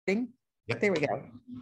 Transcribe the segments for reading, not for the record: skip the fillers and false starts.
Bing. Yep. There we go.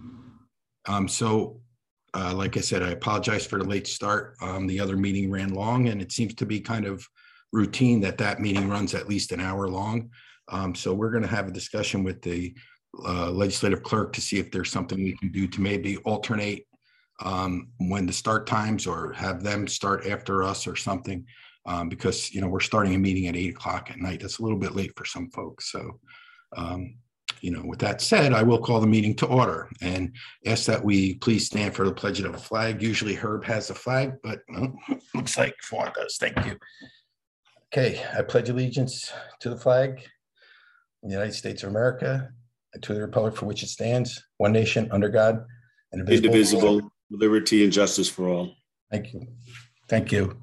Like I said, I apologize for the late start. The other meeting ran long, and it seems to be kind of routine that meeting runs at least an hour long. So we're going to have a discussion with the legislative clerk to see if there's something we can do to maybe alternate when the start times, or have them start after us or something, because we're starting a meeting at 8 o'clock at night. That's a little bit late for some folks. So with that said, I will call the meeting to order and ask that we please stand for the pledge of the flag. Usually Herb has the flag, but looks like Fawn does. Thank you. Okay, I pledge allegiance to the flag of the United States of America and to the republic for which it stands, one nation under God, indivisible, with liberty and justice for all. Thank you. Thank you.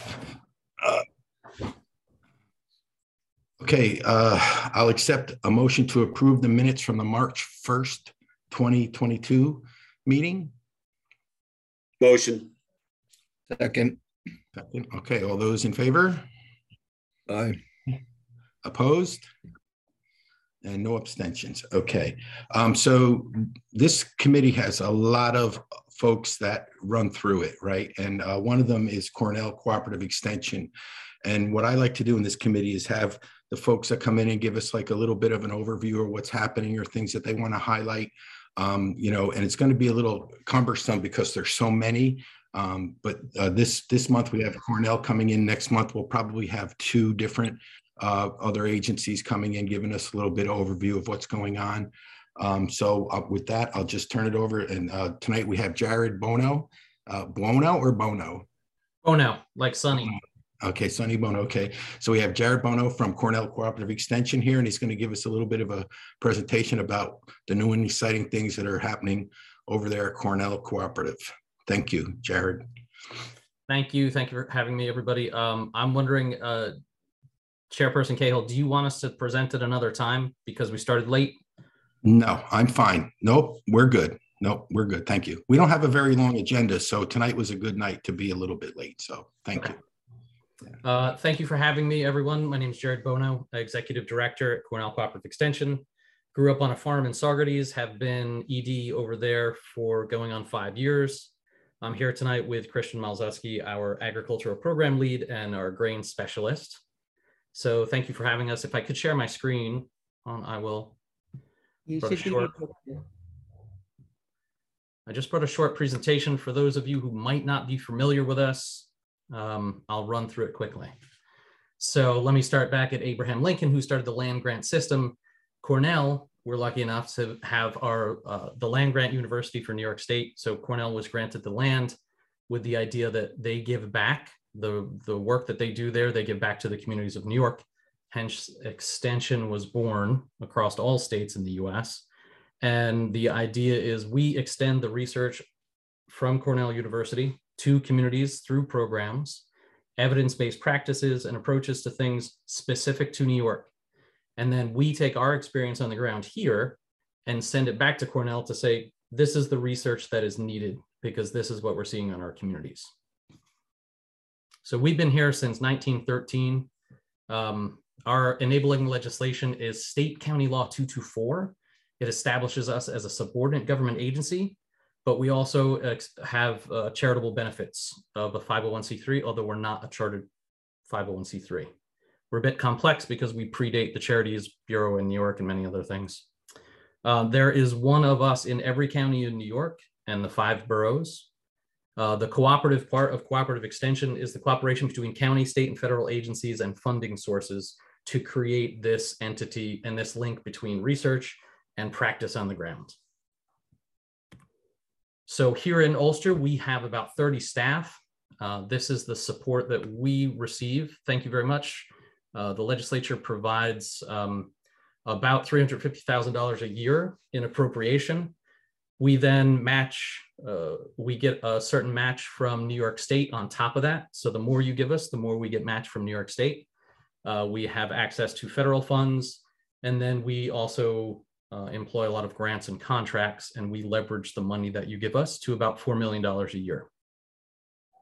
Okay, I'll accept a motion to approve the minutes from the March 1st, 2022 meeting. Motion. Second. Okay, all those in favor? Aye. Opposed? And no abstentions. Okay, so this committee has a lot of folks that run through it, right? And one of them is Cornell Cooperative Extension. And what I like to do in this committee is have the folks that come in and give us like a little bit of an overview of what's happening or things that they want to highlight, and it's going to be a little cumbersome because there's so many. But this month we have Cornell coming in. Next month we'll probably have two different other agencies coming in, giving us a little bit of overview of what's going on. With that, I'll just turn it over. And tonight we have Jared Bono. Bono or Bono? Bono, like Sonny. Okay, Sonny Bono. Okay, so we have Jared Bono from Cornell Cooperative Extension here, and he's going to give us a little bit of a presentation about the new and exciting things that are happening over there at Cornell Cooperative. Thank you, Jared. Thank you. Thank you for having me, everybody. I'm wondering, Chairperson Cahill, do you want us to present at another time because we started late? No, I'm fine. Nope, we're good. Nope, we're good. Thank you. We don't have a very long agenda, so tonight was a good night to be a little bit late. So thank you. Thank you for having me, everyone. My name is Jared Bono, Executive Director at Cornell Cooperative Extension. Grew up on a farm in Saugerties, have been ED over there for going on 5 years. I'm here tonight with Christian Malzewski, our Agricultural Program Lead and our Grain Specialist. So thank you for having us. If I could share my screen, I will. You should be able to. I just brought a short presentation for those of you who might not be familiar with us. I'll run through it quickly. So let me start back at Abraham Lincoln, who started the land grant system. Cornell, we're lucky enough to have the land grant university for New York State. So Cornell was granted the land with the idea that they give back the work that they do there. They give back to the communities of New York. Hence, Extension was born across all states in the US. And the idea is we extend the research from Cornell University to communities through programs, evidence-based practices and approaches to things specific to New York. And then we take our experience on the ground here and send it back to Cornell to say, this is the research that is needed because this is what we're seeing on our communities. So we've been here since 1913. Our enabling legislation is State County Law 224. It establishes us as a subordinate government agency, but we also have charitable benefits of a 501c3, although we're not a chartered 501c3. We're a bit complex because we predate the Charities Bureau in New York and many other things. There is one of us in every county in New York and the 5 boroughs. The cooperative part of Cooperative Extension is the cooperation between county, state, and federal agencies and funding sources to create this entity and this link between research and practice on the ground. So here in Ulster, we have about 30 staff. This is the support that we receive. Thank you very much. The legislature provides about $350,000 a year in appropriation. We then match, we get a certain match from New York State on top of that. So the more you give us, the more we get matched from New York State. We have access to federal funds, and then we also employ a lot of grants and contracts, and we leverage the money that you give us to about $4 million a year.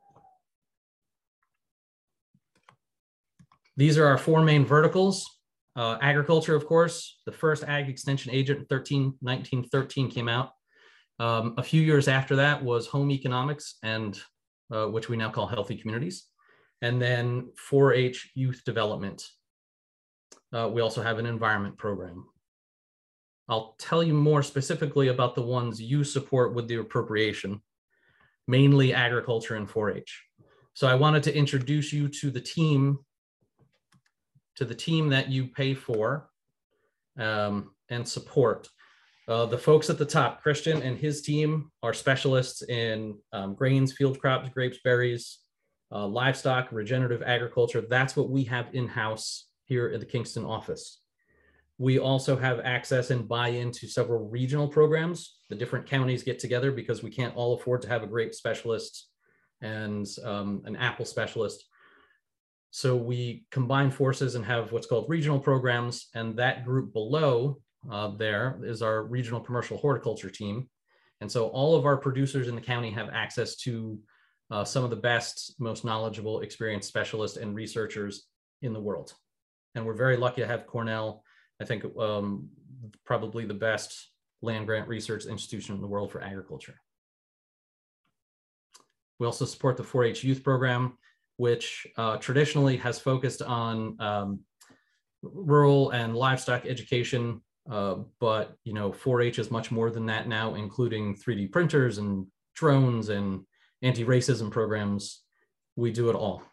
These are our 4 main verticals. Agriculture, of course, the first ag extension agent in 1913 came out. A few years after that was home economics, and which we now call healthy communities. And then 4-H youth development. We also have an environment program. I'll tell you more specifically about the ones you support with the appropriation, mainly agriculture and 4-H. So I wanted to introduce you to the team that you pay for and support. The folks at the top, Christian and his team, are specialists in grains, field crops, grapes, berries, livestock, regenerative agriculture. That's what we have in-house here at the Kingston office. We also have access and buy-in to several regional programs. The different counties get together because we can't all afford to have a grape specialist and an apple specialist. So we combine forces and have what's called regional programs, and that group below there is our regional commercial horticulture team. And so all of our producers in the county have access to some of the best, most knowledgeable, experienced specialists and researchers in the world. And we're very lucky to have Cornell, I think probably the best land grant research institution in the world for agriculture. We also support the 4-H youth program, which traditionally has focused on rural and livestock education, but 4-H is much more than that now, including 3D printers and drones and anti-racism programs. We do it all.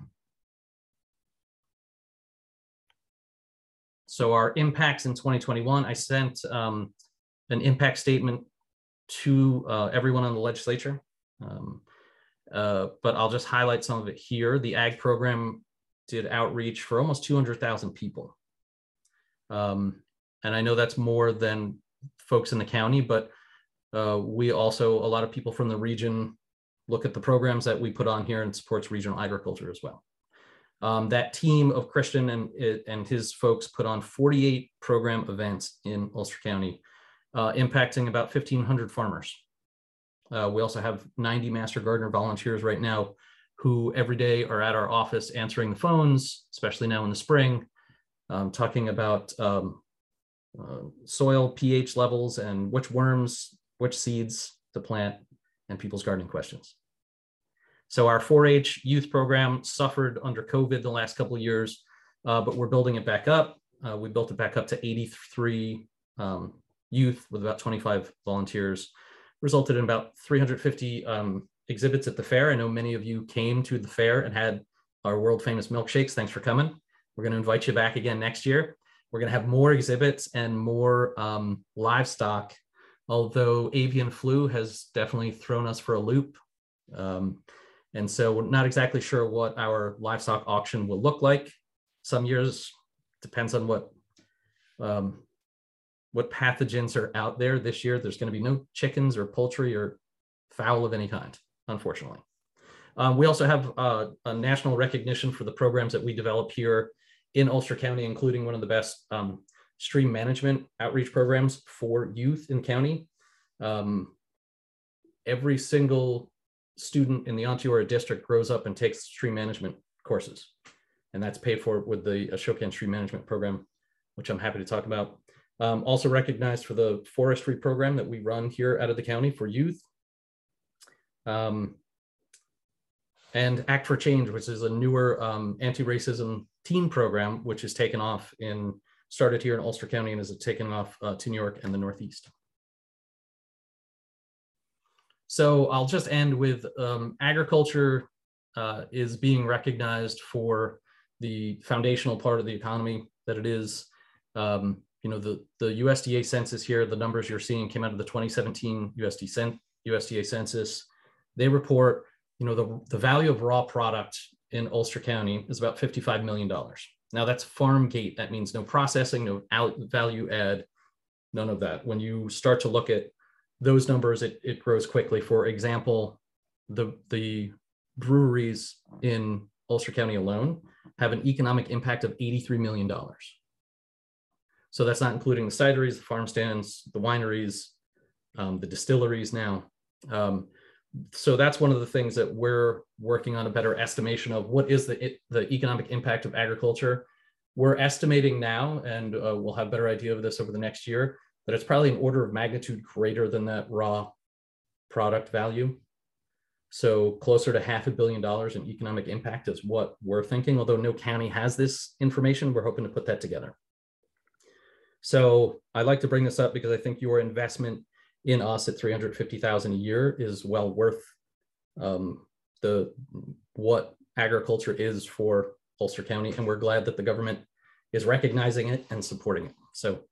So our impacts in 2021, I sent an impact statement to everyone on the legislature, but I'll just highlight some of it here. The ag program did outreach for almost 200,000 people. And I know that's more than folks in the county, but we also, a lot of people from the region look at the programs that we put on here and supports regional agriculture as well. That team of Christian and his folks put on 48 program events in Ulster County, impacting about 1,500 farmers. We also have 90 Master Gardener volunteers right now who every day are at our office answering the phones, especially now in the spring, talking about soil pH levels and which worms, which seeds to plant, and people's gardening questions. So our 4-H youth program suffered under COVID the last couple of years, but we're building it back up. We built it back up to 83 youth with about 25 volunteers, resulted in about 350 exhibits at the fair. I know many of you came to the fair and had our world famous milkshakes. Thanks for coming. We're going to invite you back again next year. We're going to have more exhibits and more livestock, although avian flu has definitely thrown us for a loop. And so we're not exactly sure what our livestock auction will look like. Some years, depends on what pathogens are out there. This year, there's going to be no chickens or poultry or fowl of any kind, unfortunately. We also have a national recognition for the programs that we develop here in Ulster County, including one of the best stream management outreach programs for youth in county. Every single student in the Onteora district grows up and takes stream management courses, and that's paid for with the Ashokan Stream Management Program, which I'm happy to talk about. Also recognized for the forestry program that we run here out of the county for youth. And Act for Change, which is a newer anti-racism teen program, which has taken off started here in Ulster County and has taken off to New York and the Northeast. So I'll just end with agriculture is being recognized for the foundational part of the economy that it is. The USDA census here, the numbers you're seeing came out of the 2017 USDA census. They report, the value of raw product in Ulster County is about $55 million. Now that's farm gate. That means no processing, no value add, none of that. When you start to look at those numbers, it grows quickly. For example, the breweries in Ulster County alone have an economic impact of $83 million. So that's not including the cideries, the farm stands, the wineries, the distilleries now. So that's one of the things that we're working on, a better estimation of what is the economic impact of agriculture. We're estimating now, and we'll have a better idea of this over the next year, that it's probably an order of magnitude greater than that raw product value. So closer to $500 million in economic impact is what we're thinking. Although no county has this information, we're hoping to put that together. So I'd like to bring this up because I think your investment in us at $350,000 a year is well worth what agriculture is for Ulster County, and we're glad that the government is recognizing it and supporting it. So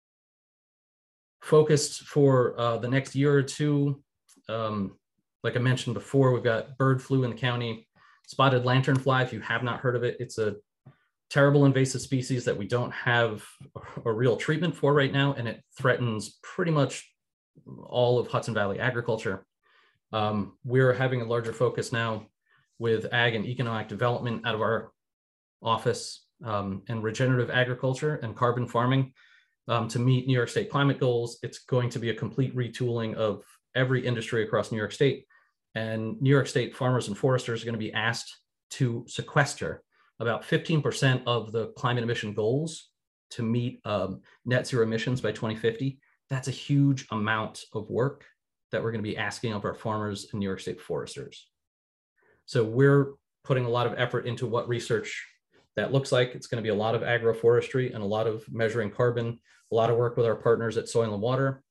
focused for the next year or two, like I mentioned before, we've got bird flu in the county, spotted lanternfly. If you have not heard of it, it's a terrible invasive species that we don't have a real treatment for right now, and it threatens pretty much all of Hudson Valley agriculture. We're having a larger focus now with ag and economic development out of our office, and regenerative agriculture and carbon farming to meet New York State climate goals. It's going to be a complete retooling of every industry across New York State. And New York State farmers and foresters are going to be asked to sequester about 15% of the climate emission goals to meet net zero emissions by 2050. That's a huge amount of work that we're going to be asking of our farmers and New York State foresters. So we're putting a lot of effort into what research that looks like. It's going to be a lot of agroforestry and a lot of measuring carbon, a lot of work with our partners at Soil and Water.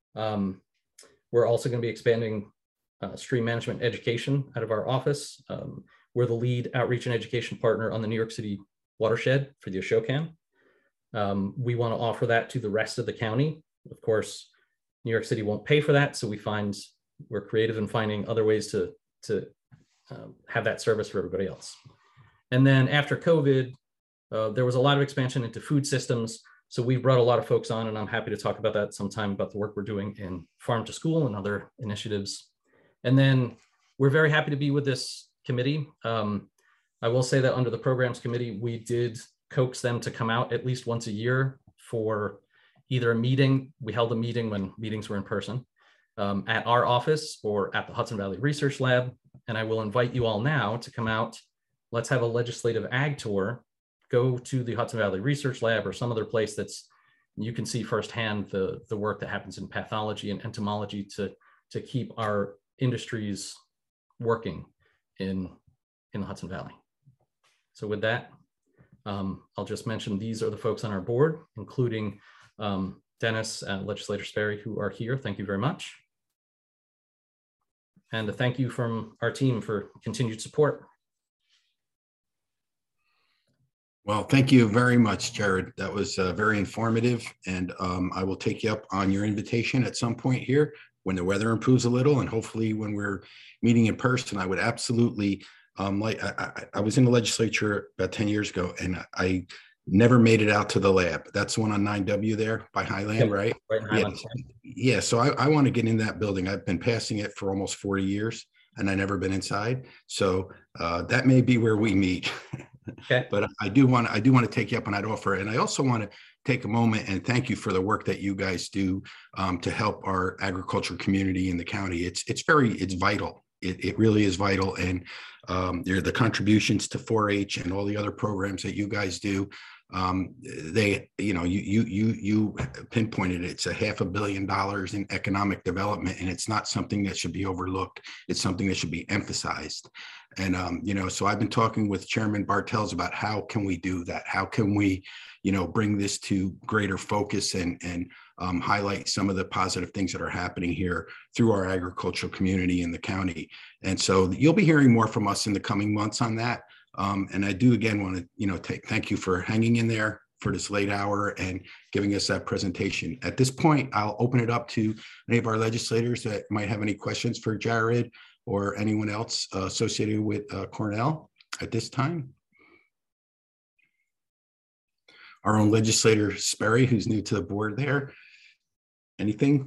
We're also going to be expanding stream management education out of our office. We're the lead outreach and education partner on the New York City watershed for the Ashokan. We want to offer that to the rest of the county. Of course, New York City won't pay for that, so we're creative in finding other ways to have that service for everybody else. And then after COVID, there was a lot of expansion into food systems. So we brought a lot of folks on, and I'm happy to talk about that sometime, about the work we're doing in Farm to School and other initiatives. And then we're very happy to be with this committee. I will say that under the programs committee, we did coax them to come out at least once a year for either a meeting. We held a meeting when meetings were in person at our office or at the Hudson Valley Research Lab. And I will invite you all now to come out. Let's have a legislative ag tour. Go to the Hudson Valley Research Lab or some other place that's, you can see firsthand the work that happens in pathology and entomology to keep our industries working in the Hudson Valley. So with that, I'll just mention these are the folks on our board, including Dennis and Legislator Sperry, who are here. Thank you very much. And a thank you from our team for continued support. Well, thank you very much, Jared. That was very informative, and I will take you up on your invitation at some point here when the weather improves a little, and hopefully when we're meeting in person. I would absolutely I was in the legislature about 10 years ago, and I never made it out to the lab. That's the one on 9W there by Highland, Yep, right? Right in Highland. Yeah, so I want to get in that building. I've been passing it for almost 40 years, and I've never been inside. So that may be where we meet. Okay. But I do want to take you up on that offer. And I also want to take a moment and thank you for the work that you guys do to help our agriculture community in the county. It's vital. It really is vital. And the contributions to 4-H and all the other programs that you guys do, you pinpointed it. It's $500 million in economic development, and it's not something that should be overlooked. It's something that should be emphasized. And so I've been talking with Chairman Bartels about how can we do that? How can we, bring this to greater focus and highlight some of the positive things that are happening here through our agricultural community in the county. And so you'll be hearing more from us in the coming months on that. And I do again want to thank you for hanging in there for this late hour and giving us that presentation. At this point, I'll open it up to any of our legislators that might have any questions for Jared or anyone else associated with Cornell at this time. Our own legislator Sperry, who's new to the board there. Anything?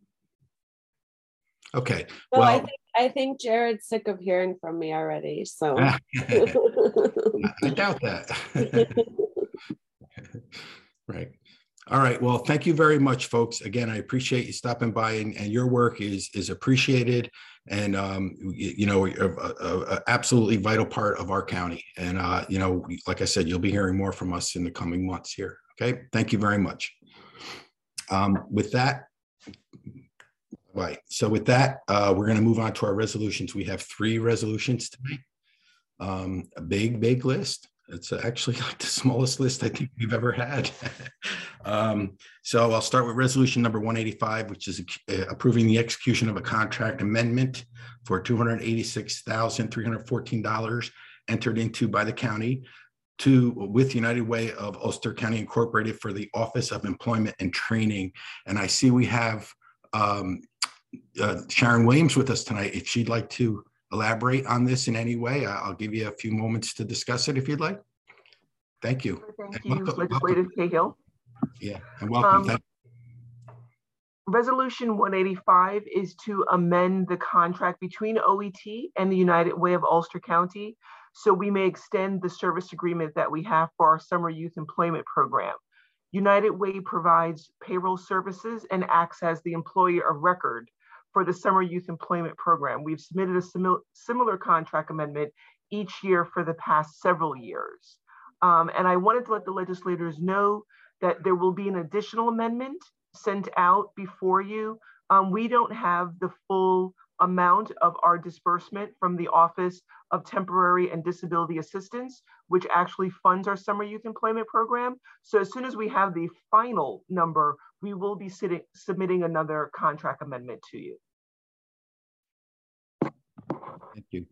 Okay. Well, I think Jared's sick of hearing from me already, so. I doubt that. Right. All right. Well, thank you very much, folks. Again, I appreciate you stopping by, and your work is appreciated, and you know, a absolutely vital part of our county. And you know, like I said, you'll be hearing more from us in the coming months here. Okay. Thank you very much. With that, right. So with that, we're going to move on to our resolutions. We have 3 resolutions tonight. A big list. It's actually like the smallest list I think we've ever had. So I'll start with resolution number 185, which is approving the execution of a contract amendment for $286,314 entered into by the county with United Way of Ulster County Incorporated for the Office of Employment and Training. And I see we have Sharon Williams with us tonight. If she'd like to elaborate on this in any way, I'll give you a few moments to discuss it if you'd like. Thank you. Thank you, Legislative Cahill. Yeah, and welcome. Resolution 185 is to amend the contract between OET and the United Way of Ulster County, so we may extend the service agreement that we have for our summer youth employment program. United Way provides payroll services and acts as the employer of record for the summer youth employment program. We've submitted a similar contract amendment each year for the past several years. And I wanted to let the legislators know that there will be an additional amendment sent out before you. We don't have the full amount of our disbursement from the Office of Temporary and Disability Assistance, which actually funds our summer youth employment program. So as soon as we have the final number, we will be submitting another contract amendment to you. Thank you.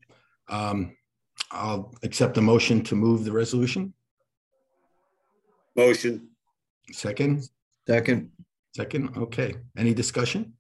I'll accept the motion to move the resolution. Motion. Second. Second. Okay. Any discussion?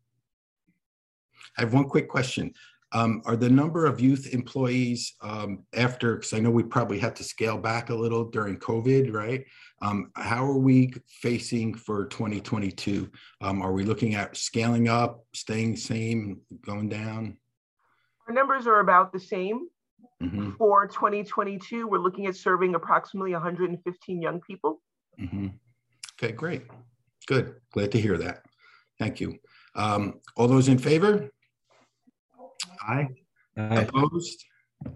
I have one quick question. Are the number of youth employees after, because I know we probably had to scale back a little during COVID, right? How are we facing for 2022? Are we looking at scaling up, staying the same, going down? Our numbers are about the same. For 2022, we're looking at serving approximately 115 young people. Okay, great. Good. Glad to hear that. Thank you. All those in favor? Aye. Aye. Opposed?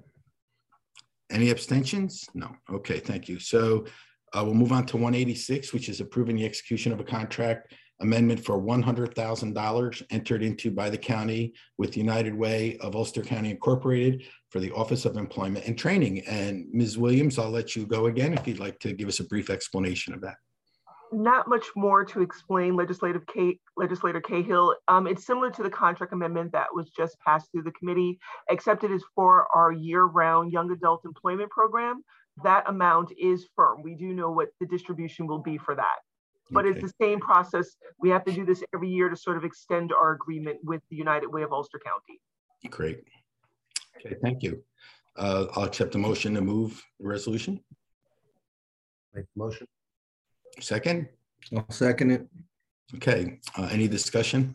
Any abstentions? No. Okay, thank you. So we'll move on to 186, which is approving the execution of a contract amendment for $100,000 entered into by the county with United Way of Ulster County Incorporated for the Office of Employment and Training. And Ms. Williams, I'll let you go again if you'd like to give us a brief explanation of that. Not much more to explain, Legislator Cahill. It's similar to the contract amendment that was just passed through the committee, except it is for our year-round young adult employment program. That amount is firm. We do know what the distribution will be for that. But okay. It's the same process. We have to do this every year to sort of extend our agreement with the United Way of Ulster County. Great. Okay, thank you. I'll accept the motion to move the resolution. Make the motion. Second? I'll second it. Okay, any discussion?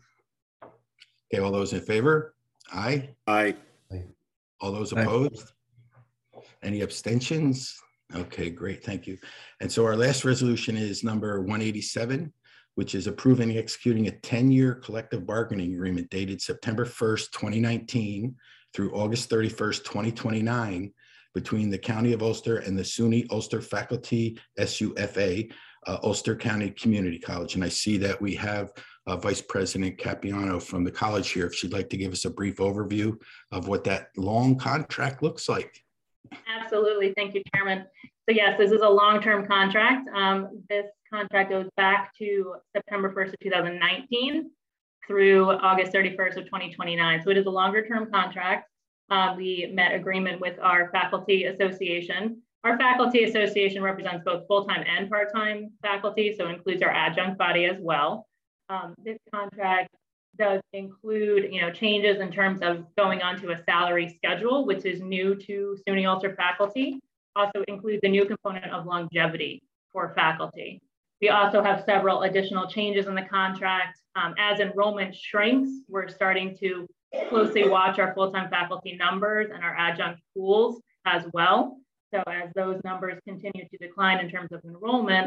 Okay, all those in favor? Aye. Aye. All those opposed? Any abstentions? Okay, great, thank you. And so our last resolution is number 187, which is approving and executing a 10-year collective bargaining agreement dated September 1st, 2019 through August 31st, 2029 between the County of Ulster and the SUNY Ulster Faculty SUFA, Ulster County Community College. And I see that we have Vice President Capiano from the college here. If she'd like to give us a brief overview of what that long contract looks like. Absolutely. Thank you, Chairman. So yes, this is a long-term contract. This contract goes back to September 1st of 2019 through August 31st of 2029. So it is a longer-term contract. We met agreement with our faculty association. Our faculty association represents both full-time and part-time faculty, so it includes our adjunct body as well. This contract does include, changes in terms of going onto a salary schedule, which is new to SUNY Ulster faculty. Also includes a new component of longevity for faculty. We also have several additional changes in the contract. As enrollment shrinks, we're starting to closely watch our full-time faculty numbers and our adjunct pools as well. So as those numbers continue to decline in terms of enrollment,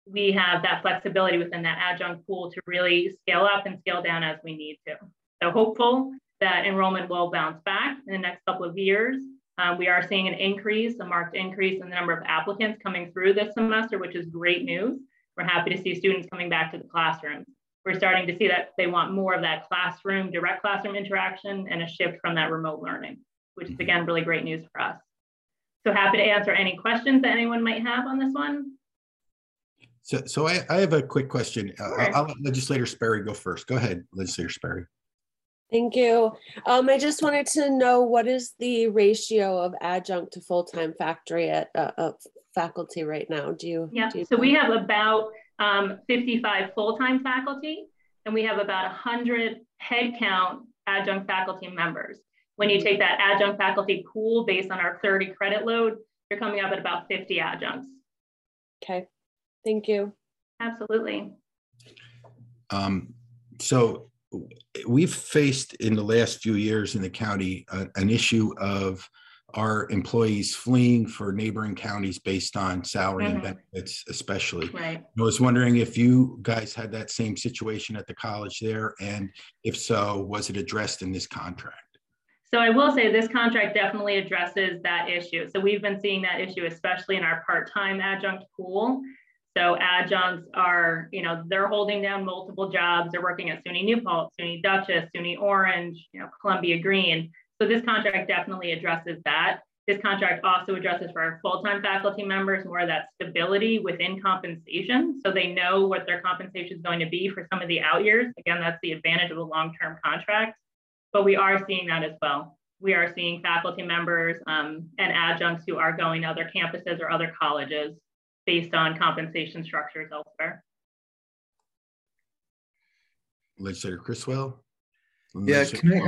we have that flexibility within that adjunct pool to really scale up and scale down as we need to. So hopeful that enrollment will bounce back in the next couple of years. We are seeing an increase, a marked increase in the number of applicants coming through this semester, which is great news. We're happy to see students coming back to the classroom. We're starting to see that they want more of that classroom, direct classroom interaction and a shift from that remote learning, which is again, really great news for us. So happy to answer any questions that anyone might have on this one. So I have a quick question. Sure. I'll let Legislator Sperry go first. Go ahead, Legislator Sperry. Thank you. I just wanted to know, what is the ratio of adjunct to full-time faculty right now? Yeah, so we have about 55 full-time faculty, and we have about 100 headcount adjunct faculty members. When you take that adjunct faculty pool based on our 30 credit load, you're coming up at about 50 adjuncts. Okay, thank you. Absolutely. So we've faced in the last few years in the county an issue of our employees fleeing for neighboring counties based on salary and benefits, especially. Right. I was wondering if you guys had that same situation at the college there, and if so, was it addressed in this contract? So I will say this contract definitely addresses that issue. So we've been seeing that issue, especially in our part-time adjunct pool. So adjuncts are, they're holding down multiple jobs. They're working at SUNY New Paltz, SUNY Dutchess, SUNY Orange, Columbia Green. So this contract definitely addresses that. This contract also addresses for our full-time faculty members more of that stability within compensation. So they know what their compensation is going to be for some of the out years. Again, that's the advantage of a long-term contract. But we are seeing that as well. We are seeing faculty members and adjuncts who are going to other campuses or other colleges based on compensation structures elsewhere. Legislator Criswell? Yeah,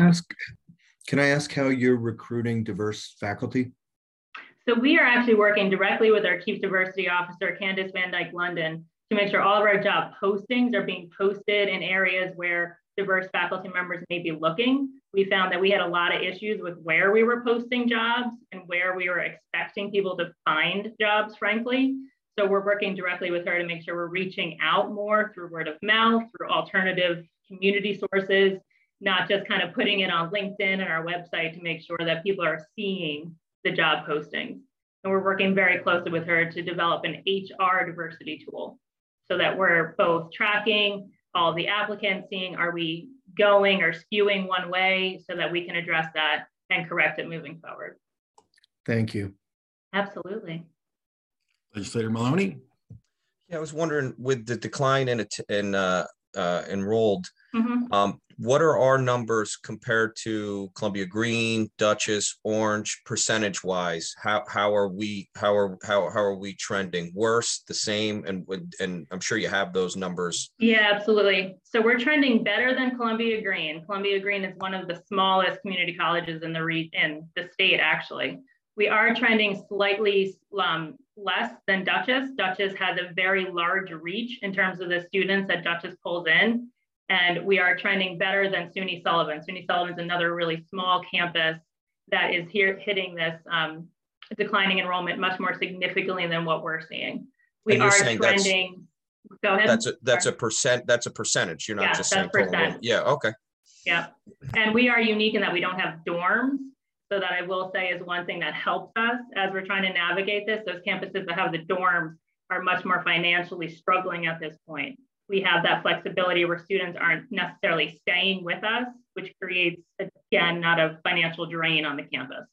can I ask how you're recruiting diverse faculty? So we are actually working directly with our Chief Diversity Officer, Candace Van Dyke London, to make sure all of our job postings are being posted in areas where diverse faculty members may be looking. We found that we had a lot of issues with where we were posting jobs and where we were expecting people to find jobs, frankly. So we're working directly with her to make sure we're reaching out more through word of mouth, through alternative community sources, not just kind of putting it on LinkedIn and our website to make sure that people are seeing the job postings. And we're working very closely with her to develop an HR diversity tool so that we're both tracking all the applicants, seeing are we going or skewing one way so that we can address that and correct it moving forward. Thank you. Absolutely. Legislator Maloney? Yeah, I was wondering, with the decline in enrolled, what are our numbers compared to Columbia Green, Dutchess, Orange, percentage wise? How are we trending? Worse, the same? And I'm sure you have those numbers. Yeah, absolutely. So we're trending better than Columbia Green. Columbia Green is one of the smallest community colleges in the state, actually. We are trending slightly less than Dutchess. Dutchess has a very large reach in terms of the students that Dutchess pulls in. And we are trending better than SUNY Sullivan. SUNY Sullivan is another really small campus that is hitting this declining enrollment much more significantly than what we're seeing. We are trending. Go ahead. That's a percentage. You're not just saying total enrollment. Yeah. Okay. Yeah. And we are unique in that we don't have dorms. So that I will say is one thing that helps us as we're trying to navigate this. Those campuses that have the dorms are much more financially struggling at this point. We have that flexibility where students aren't necessarily staying with us, which creates, again, not a financial drain on the campus.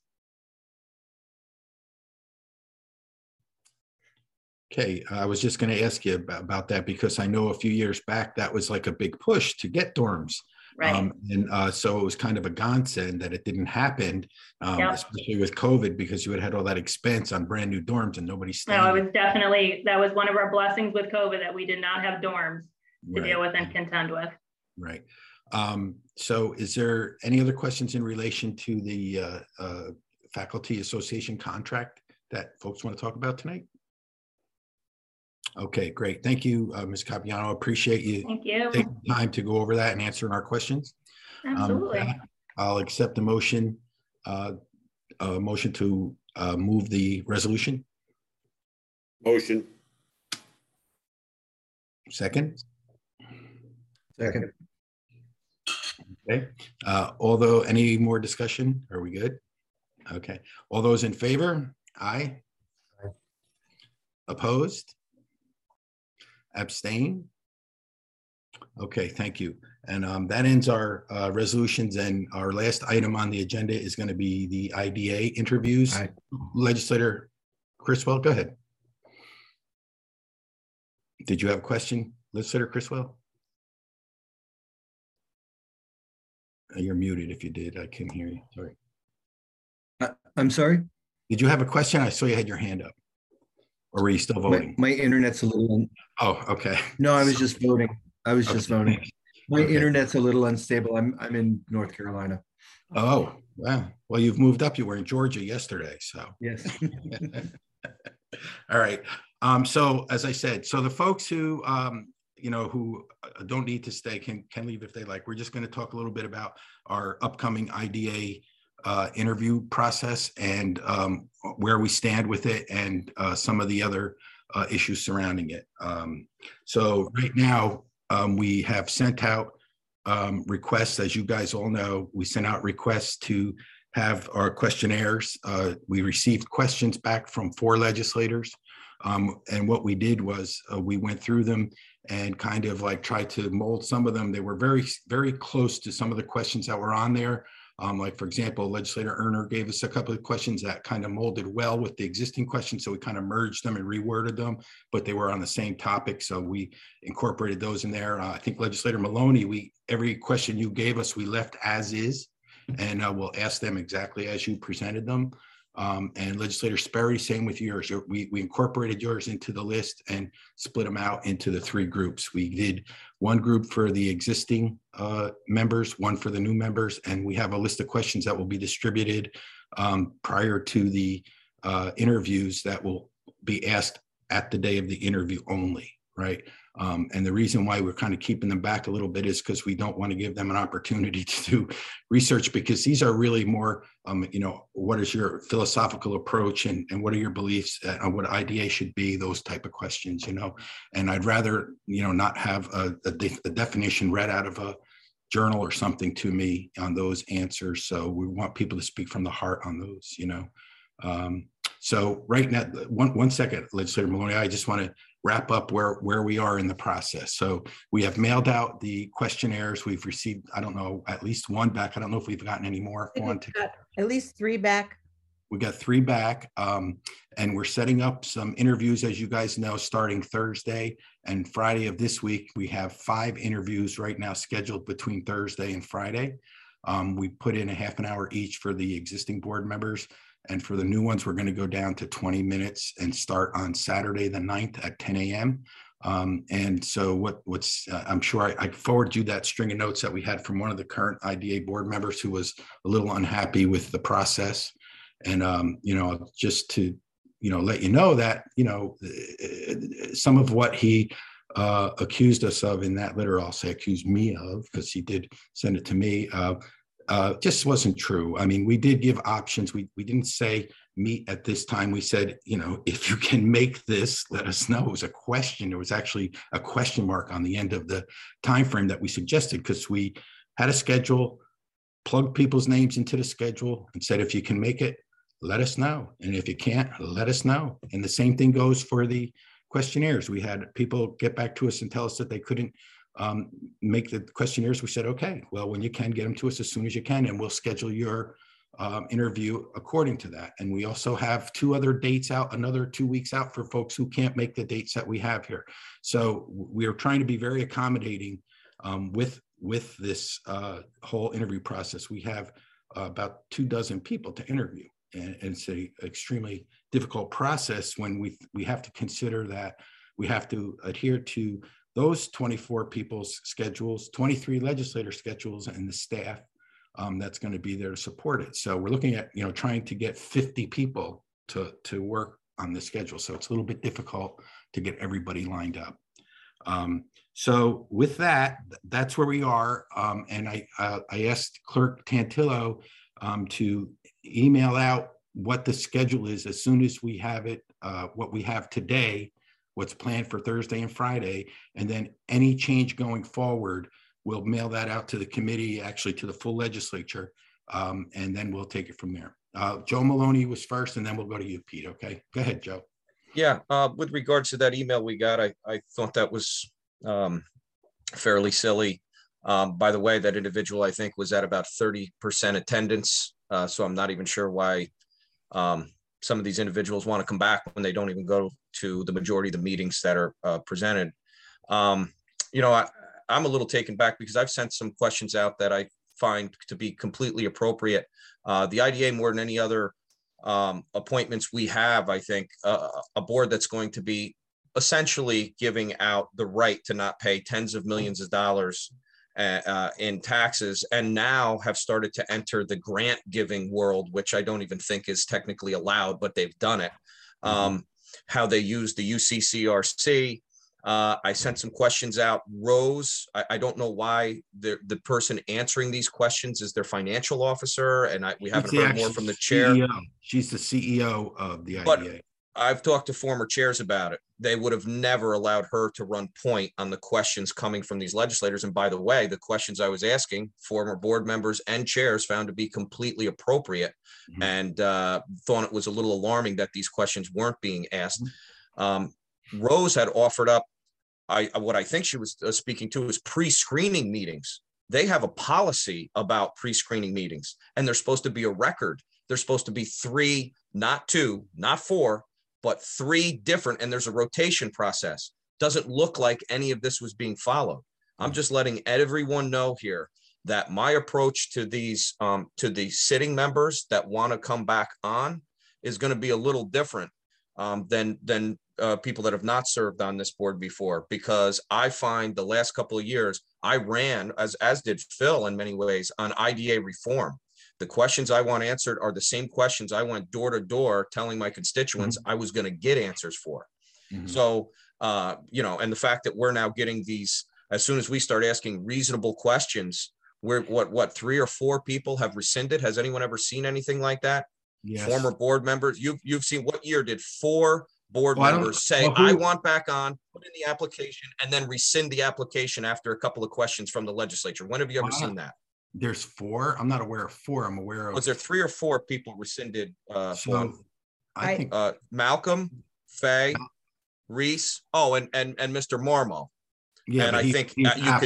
Okay, I was just going to ask you about that because I know a few years back that was like a big push to get dorms. Right. So it was kind of a godsend that it didn't happen, especially with COVID, because you had all that expense on brand new dorms and nobody's staying. No, it was definitely, that was one of our blessings with COVID, that we did not have dorms to deal with and contend with. Right. So is there any other questions in relation to the Faculty Association contract that folks want to talk about tonight? Okay, great. Thank you, Ms. Capiano. Appreciate you taking time to go over that and answering our questions. Absolutely. I'll accept the motion to move the resolution. Motion. Second? Second. Okay. Although any more discussion? Are we good? Okay. All those in favor? Aye. Aye. Opposed? Abstain? Okay, thank you. And that ends our resolutions, and our last item on the agenda is going to be the IDA interviews. Aye. Legislator Criswell, go ahead. Did you have a question, Legislator Criswell? You're muted if you did. I couldn't hear you. Sorry. I'm sorry? Did you have a question? I saw you had your hand up. Or were you still voting? My internet's a little... Oh, okay. No, I was just voting. I was just Okay. voting. My Okay. internet's a little unstable. I'm in North Carolina. Oh, wow. Well, you've moved up. You were in Georgia yesterday, so. Yes. All right. So as I said, so the folks who, who don't need to stay can leave if they like. We're just going to talk a little bit about our upcoming IDA interview process and where we stand with it, and some of the other issues surrounding it. So right now, we have sent out requests. As you guys all know, we sent out requests to have our questionnaires. We received questions back from 4 legislators. And what we did was we went through them and kind of like tried to mold some of them. They were very, very close to some of the questions that were on there. Like, for example, Legislator Erner gave us a couple of questions that kind of molded well with the existing questions. So we kind of merged them and reworded them, but they were on the same topic. So we incorporated those in there. I think Legislator Maloney, every question you gave us, we left as is, and we'll ask them exactly as you presented them. And Legislator Sperry, same with yours. We incorporated yours into the list and split them out into the 3 groups. We did one group for the existing members, one for the new members, and we have a list of questions that will be distributed prior to the interviews that will be asked at the day of the interview only, right? And the reason why we're kind of keeping them back a little bit is because we don't want to give them an opportunity to do research, because these are really more, what is your philosophical approach and what are your beliefs on what IDA should be, those type of questions, and I'd rather, not have a definition read out of a journal or something to me on those answers. So we want people to speak from the heart on those, So right now, one second, Legislator Maloney, I just want to wrap up where we are in the process. So we have mailed out the questionnaires. We've received, I don't know, at least 1 back. I don't know if we've gotten any more. At least 3 back. We got 3 back, and we're setting up some interviews, as you guys know, starting Thursday and Friday of this week. We have 5 interviews right now scheduled between Thursday and Friday. We put in a half an hour each for the existing board members. And for the new ones, we're going to go down to 20 minutes and start on Saturday, the 9th at 10 a.m. And so I'm sure I forwarded you that string of notes that we had from one of the current IDA board members who was a little unhappy with the process. And, just to, let you know that, some of what he accused us of in that letter, I'll say accused me of, because he did send it to me, just wasn't true. I mean, we did give options. We didn't say meet at this time. We said, if you can make this, let us know. It was a question. There was actually a question mark on the end of the time frame that we suggested, because we had a schedule, plugged people's names into the schedule and said, if you can make it, let us know. And if you can't, let us know. And the same thing goes for the questionnaires. We had people get back to us and tell us that they couldn't make the questionnaires. We said, okay, well, when you can, get them to us as soon as you can, and we'll schedule your interview according to that. And we also have 2 other dates out, another 2 weeks out for folks who can't make the dates that we have here. So we are trying to be very accommodating with this whole interview process. We have about 24 people to interview, and it's an extremely difficult process when we have to consider that we have to adhere to those 24 people's schedules, 23 legislator schedules, and the staff that's going to be there to support it. So we're looking at, trying to get 50 people to work on the schedule. So it's a little bit difficult to get everybody lined up. So with that, that's where we are. And I asked Clerk Tantillo to email out what the schedule is as soon as we have it, what we have today. what's planned for Thursday and Friday, and then any change going forward, we'll mail that out to the committee, actually to the full legislature, and then we'll take it from there. Joe Maloney was first, and then we'll go to you, Pete. Okay, go ahead, Joe. Yeah, with regards to that email we got, I thought that was fairly silly. By the way, that individual, I think, was at about 30% attendance. So I'm not even sure why some of these individuals want to come back when they don't even go to the majority of the meetings that are presented. You know, I'm a little taken back because I've sent some questions out that I find to be completely appropriate. The IDA, more than any other appointments we have, I think, a board that's going to be essentially giving out the right to not pay tens of millions of dollars in taxes, and now have started to enter the grant giving world, which I don't even think is technically allowed, but they've done it. How they use the UCCRC. I sent some questions out. Rose, I don't know why the person answering these questions is their financial officer, and we haven't heard more from the chair. CEO. She's the CEO of the IDA. But I've talked to former chairs about it. They would have never allowed her to run point on the questions coming from these legislators. And by the way, the questions I was asking, former board members and chairs found to be completely appropriate, and thought it was a little alarming that these questions weren't being asked. Rose had offered up, what I think she was speaking to is pre-screening meetings. They have a policy about pre-screening meetings, and there's supposed to be a record. There's supposed to be 3, not 2, not 4, but 3 different, and there's a rotation process. Doesn't look like any of this was being followed. I'm just letting everyone know here that my approach to these, to the sitting members that want to come back on is going to be a little different than people that have not served on this board before, because I find the last couple of years I ran, as did Phil in many ways, on IDA reform. The questions I want answered are the same questions I went door to door telling my constituents I was going to get answers for. So, you know, and the fact that we're now getting these, as soon as we start asking reasonable questions, we're what 3 or 4 people have rescinded. Has anyone ever seen anything like that? Yes. Former board members, you've seen, what year did 4 board members say, I want back on, put in the application, and then rescind the application after a couple of questions from the legislature? When have you ever seen that? There's 4. I'm not aware of 4. I'm aware of. Was there 3 or 4 people rescinded? So I think Malcolm, Fay, Reese. Oh, and Mr. Marmo. Yeah, and I think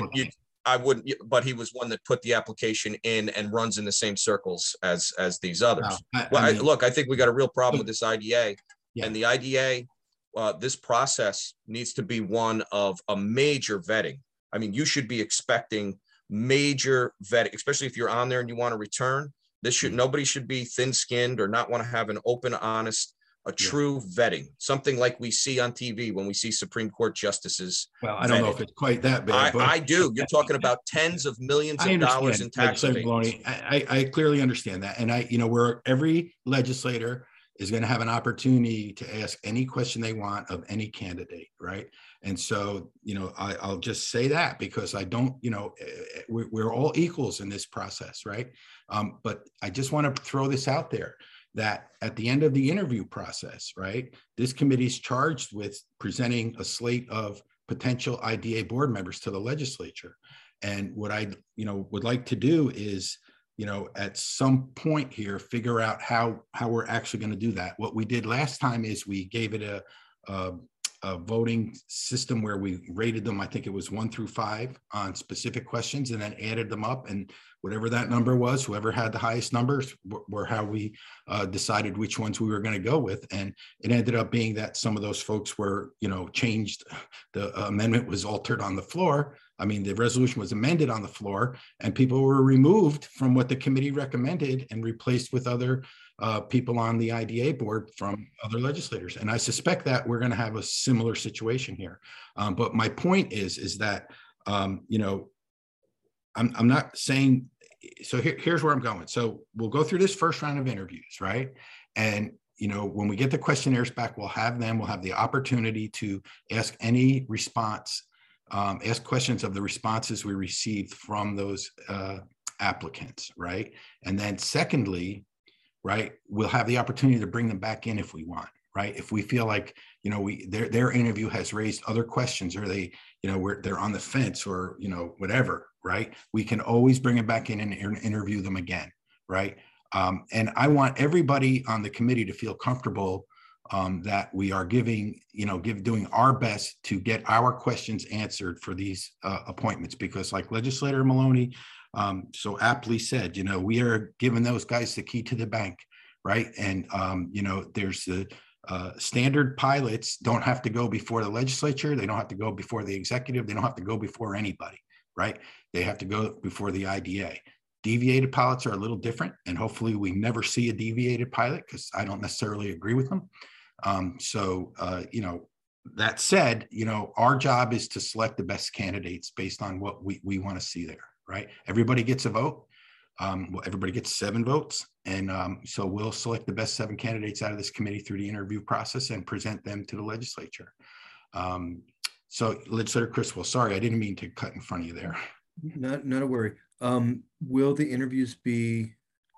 I wouldn't, but he was one that put the application in and runs in the same circles as these others. No, look, I think we got a real problem with this IDA, and the IDA. This process needs to be one of a major vetting. I mean, you should be expecting major vetting, especially if you're on there and you want to return. This should, nobody should be thin-skinned or not want to have an open, honest, true vetting, something like we see on TV when we see Supreme Court justices. Well, I don't know if it's quite that bad. I do. You're talking about tens of millions of dollars in tax evasions. I clearly understand that, and where every legislator is going to have an opportunity to ask any question they want of any candidate, right? And so, I'll just say that because I don't, we're all equals in this process, right? But I just want to throw this out there that at the end of the interview process, right, this committee is charged with presenting a slate of potential IDA board members to the legislature. And what I, would like to do is, at some point here, figure out how we're actually going to do that. What we did last time is we gave it a voting system where we rated them. I think it was 1 through 5 on specific questions, and then added them up, and whatever that number was, whoever had the highest numbers were how we decided which ones we were going to go with. And it ended up being that some of those folks were, changed. The amendment was altered on the floor. I mean, the resolution was amended on the floor, and people were removed from what the committee recommended and replaced with other people on the IDA board from other legislators. And I suspect that we're going to have a similar situation here. But my point is that, I'm not saying, so here's where I'm going. So we'll go through this first round of interviews, right? And, when we get the questionnaires back, we'll have the opportunity to ask any response, ask questions of the responses we received from those applicants, right? And then secondly, right, we'll have the opportunity to bring them back in if we want, right? If we feel like, you know, their interview has raised other questions, or they, you know, they're on the fence, or, you know, whatever, right? We can always bring them back in and interview them again, right? And I want everybody on the committee to feel comfortable that we are giving, you know, doing our best to get our questions answered for these appointments, because like Legislator Maloney so aptly said, you know, we are giving those guys the key to the bank, right? And, you know, there's the standard pilots don't have to go before the legislature. They don't have to go before the executive. They don't have to go before anybody, right? They have to go before the IDA. Deviated pilots are a little different, and hopefully we never see a deviated pilot, because I don't necessarily agree with them. You know, that said, you know, our job is to select the best candidates based on what we want to see there, right? Everybody gets a vote. Well, everybody gets 7 votes. And so we'll select the best 7 candidates out of this committee through the interview process and present them to the legislature. So Legislator Criswell, sorry, I didn't mean to cut in front of you there. Not a worry. Will the interviews be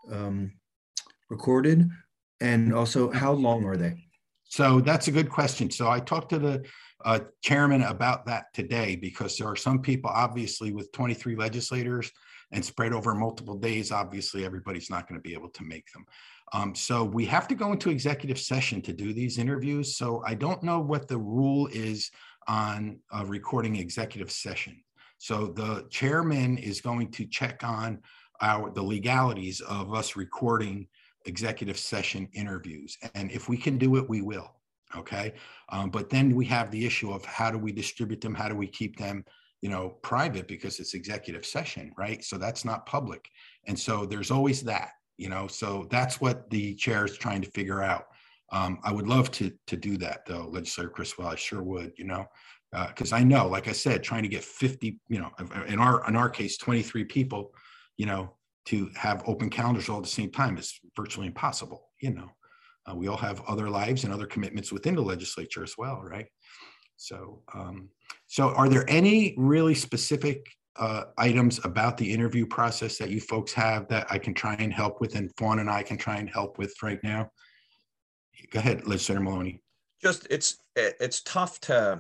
recorded? And also, how long are they? So that's a good question. So I talked to the chairman about that today, because there are some people, obviously, with 23 legislators and spread over multiple days, obviously everybody's not going to be able to make them. So we have to go into executive session to do these interviews. So I don't know what the rule is on recording executive session. So the chairman is going to check on the legalities of us recording executive session interviews. And if we can do it, we will. Okay. But then we have the issue of how do we distribute them? How do we keep them, you know, private, because it's executive session, right? So that's not public. And so there's always that, you know, so that's what the chair is trying to figure out. I would love to do that though, Legislator Criswell, I sure would, you know, because I know, like I said, trying to get 50, you know, in our case, 23 people, you know, to have open calendars all at the same time is virtually impossible. You know, we all have other lives and other commitments within the legislature as well, right? So, so are there any really specific items about the interview process that you folks have that I can try and help with, and Fawn and I can try and help with right now? Go ahead, Legislator Maloney. Just it's tough to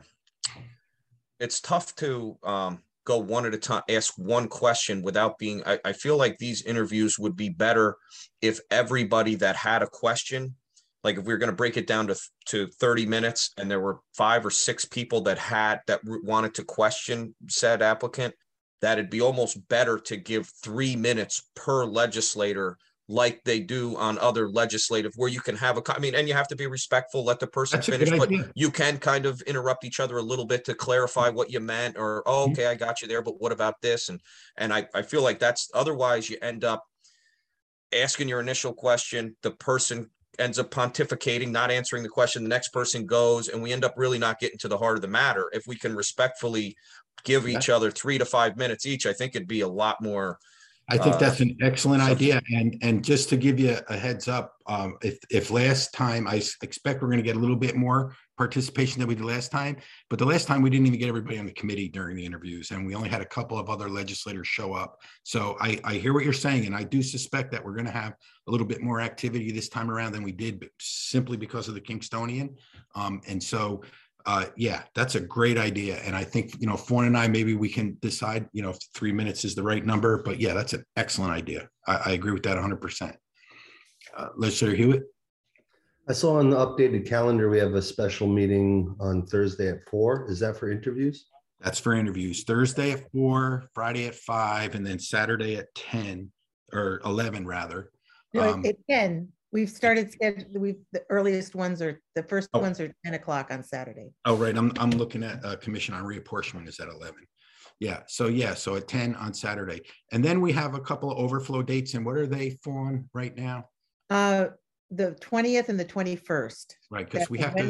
go one at a time, ask one question without being, I feel like these interviews would be better if everybody that had a question, like if we were going to break it down to 30 minutes and there were 5 or 6 people that wanted to question said applicant, that'd be almost better to give 3 minutes per legislator, like they do on other legislative, where you can have and you have to be respectful, let the person finish, but you can kind of interrupt each other a little bit to clarify what you meant, or, oh, okay, I got you there, but what about this? And I feel like that's, otherwise you end up asking your initial question, the person ends up pontificating, not answering the question, the next person goes, and we end up really not getting to the heart of the matter. If we can respectfully give each other 3 to 5 minutes each, I think it'd be a lot more. I think that's an excellent idea. And just to give you a heads up, if last time, I expect we're going to get a little bit more participation than we did last time, but the last time we didn't even get everybody on the committee during the interviews, and we only had a couple of other legislators show up. So I hear what you're saying, and I do suspect that we're going to have a little bit more activity this time around than we did, simply because of the Kingstonian. And so yeah, that's a great idea. And I think, you know, Fawn and I, maybe we can decide, you know, if 3 minutes is the right number, but yeah, that's an excellent idea. I agree with that 100%. Legislator Hewitt. I saw on the updated calendar, we have a special meeting on Thursday at 4. Is that for interviews? That's for interviews. Thursday at 4, Friday at 5, and then Saturday at 10 or 11 rather. No, at 10. We've started, the earliest ones are, the first ones are 10 o'clock on Saturday. Oh, right. I'm looking at Commission on Reapportionment is at 11. Yeah. So at 10 on Saturday. And then we have a couple of overflow dates. And what are they, Fawn, right now? The 20th and the 21st. Right. Because we have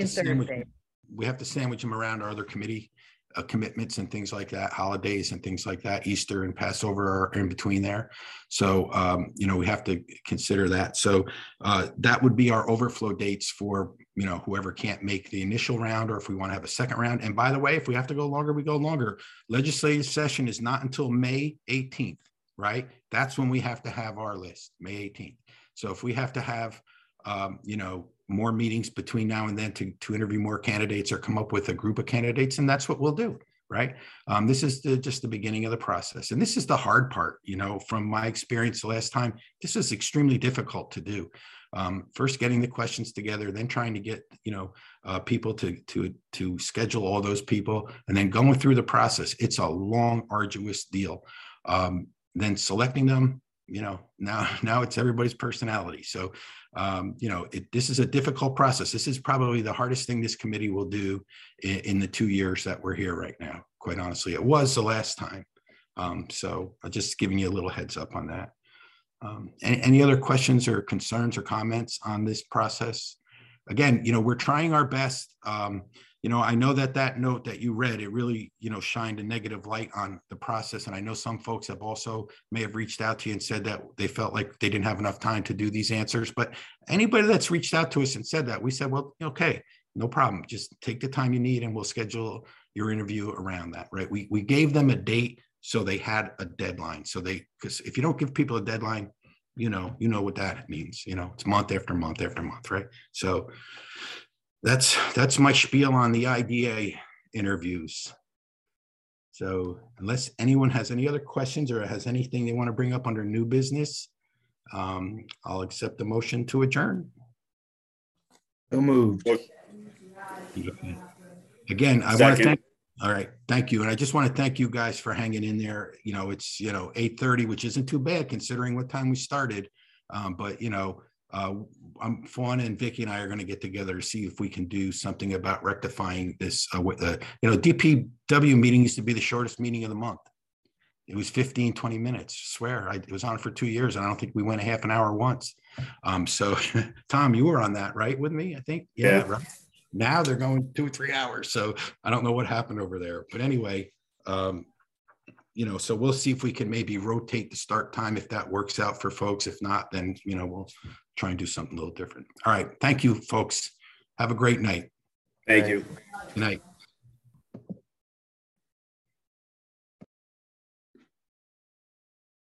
to sandwich them around our other committee commitments and things like that, holidays and things like that. Easter and Passover are in between there. So, you know, we have to consider that. So that would be our overflow dates for, you know, whoever can't make the initial round, or if we want to have a second round. And by the way, if we have to go longer, we go longer. Legislative session is not until May 18th, right? That's when we have to have our list, May 18th. So if we have to have, you know, more meetings between now and then to interview more candidates or come up with a group of candidates, and that's what we'll do, right? This is just the beginning of the process. And this is the hard part, you know, from my experience the last time, this is extremely difficult to do. First getting the questions together, then trying to get, you know, people to schedule all those people, and then going through the process. It's a long, arduous deal. Then selecting them, you know, now it's everybody's personality. So, you know, this is a difficult process. This is probably the hardest thing this committee will do in the 2 years that we're here right now. Quite honestly, it was the last time. So I'm just giving you a little heads up on that. Any other questions or concerns or comments on this process? Again, you know, we're trying our best. You know, I know that note that you read, it really, you know, shined a negative light on the process. And I know some folks have also may have reached out to you and said that they felt like they didn't have enough time to do these answers. But anybody that's reached out to us and said that, we said, well, okay, no problem. Just take the time you need and we'll schedule your interview around that, right? We gave them a date, so they had a deadline. So because if you don't give people a deadline, you know what that means. You know, it's month after month after month, right? So that's my spiel on the IDA interviews. So unless anyone has any other questions or has anything they want to bring up under new business, I'll accept the motion to adjourn. So moved. Again, I want to thank. All right, thank you. And I just want to thank you guys for hanging in there. You know, it's, you know, 8:30, which isn't too bad considering what time we started. But, you know, Fawn and Vicky and I are going to get together to see if we can do something about rectifying this. You know, DPW meeting used to be the shortest meeting of the month. It was 15-20 minutes. I swear, it was on for 2 years, and I don't think we went a half an hour once. So, Tom, you were on that, right, with me? I think. Yeah. Right. Now they're going 2 or 3 hours. So I don't know what happened over there. But anyway, you know, so we'll see if we can maybe rotate the start time if that works out for folks. If not, then, you know, we'll try and do something a little different. All right. Thank you, folks. Have a great night. Thank you. Good night.